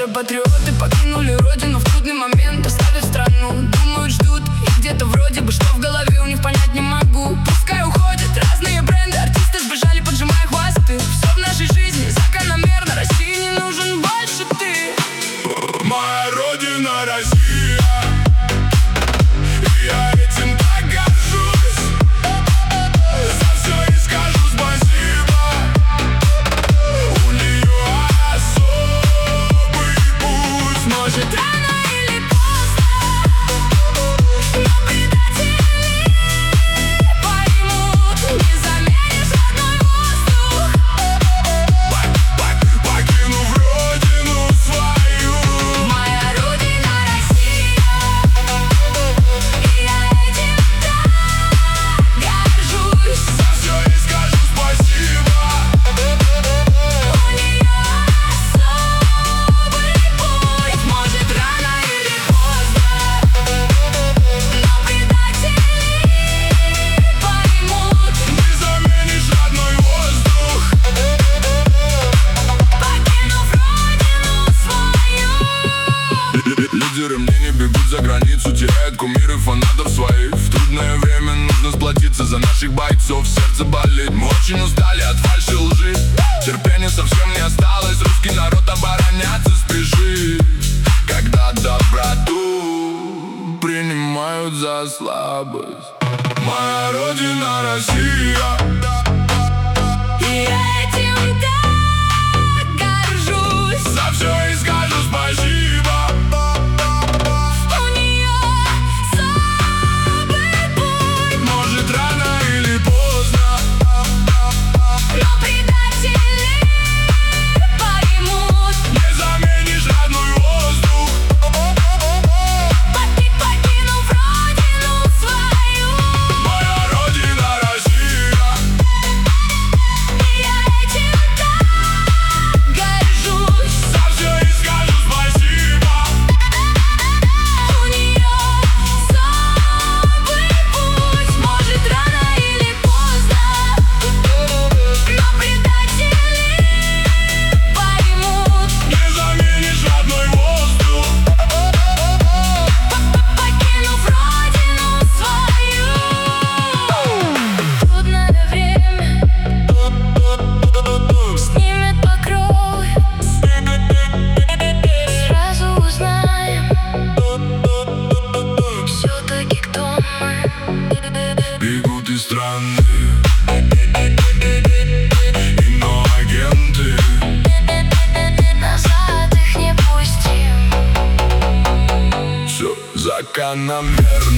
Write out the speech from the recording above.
Уже патриоты покинули родину в трудный момент, оставив страну. Думают, ждут, и где-то вроде бы, что в голове у них понять не могу. Пускай уходят разные бренды, артисты сбежали, поджимая хвосты. Все в нашей жизни закономерно, России не нужен больше ты. Моя родина Россия, и я этим так горжусь. За все и скажу спасибо. У нее особый путь. Может, рано или поздно, но предатели поймут. Не заменишь родной воздух, покинув родину свою. моя родина Россия, и я этим так горжусь. За все и скажу спасибо. У нее особый путь. Может, рано или поздно, но предатели поймут. Не заменишь родной воздух, Покинув родину свою. Лидеры мнений бегут за границу, теряют кумиры, фанатов своих. В трудное время нужно сплотиться за наших бойцов. Сердце болит, мы очень устали от фальши, лжи. Терпения совсем не осталось, русский народ обороняться спешит. Когда доброту принимают за слабость. Моя родина Россия, И я этим так горжусь. за все и скажу спасибо. У нее особый путь. Может, рано или поздно, Но предатели поймут. не заменишь родной воздух, Покинув родину свою. моя родина Россия. И я этим так горжусь. За все и скажу спасибо. У нее особый путь. Может, рано или поздно, но предатели поймут. Не заменишь родной воздух, Покинув родину свою. Трудное время снимет покров. Сразу узнаем все-таки, кто мы. бегут из страны иноагенты. Назад их не пустим. Все закономерно.